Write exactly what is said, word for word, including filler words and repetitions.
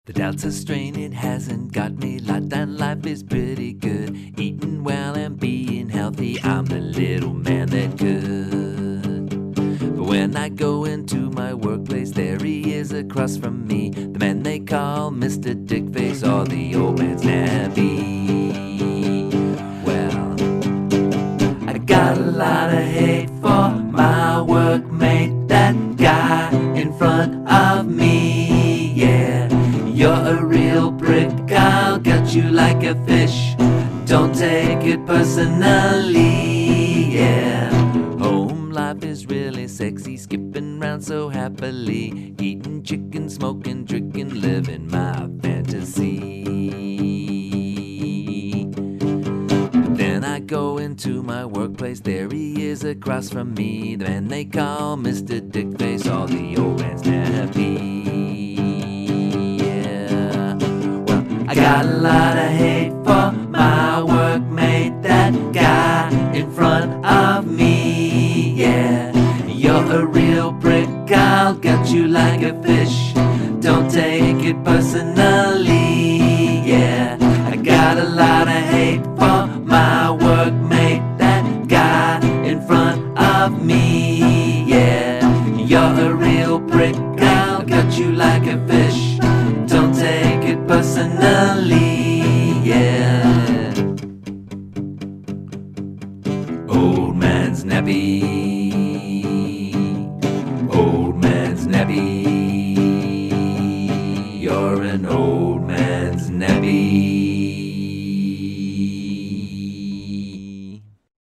The doubt's a strain, it hasn't got me locked down. Life is pretty good, eating well and being healthy. I'm the little man that could. But when I go into my workplace, there he is across from me, the man they call Mister Dickface, or the old man's nabby. Well, I got a lot of hate for my workmate, that guy in front of me, yeah. You're a real prick, I'll gut you like a fish. Don't take it personally, yeah. Home life is really sexy, skipping round so happily, eating chicken, smoking, drinking, living my fantasy. But then I go into my workplace, there he is across from me, the man they call Mister Dickface, or the old man's nappy. I got a lot of hate for my workmate, that guy in front of me, yeah. You're a real prick, I'll gut you like a fish. Don't take it personally, yeah. I got a lot of hate for my workmate, that guy in front of me, yeah. You're a real prick, I'll gut you like a fish. Don't take it personally, yeah. Old man's nappy.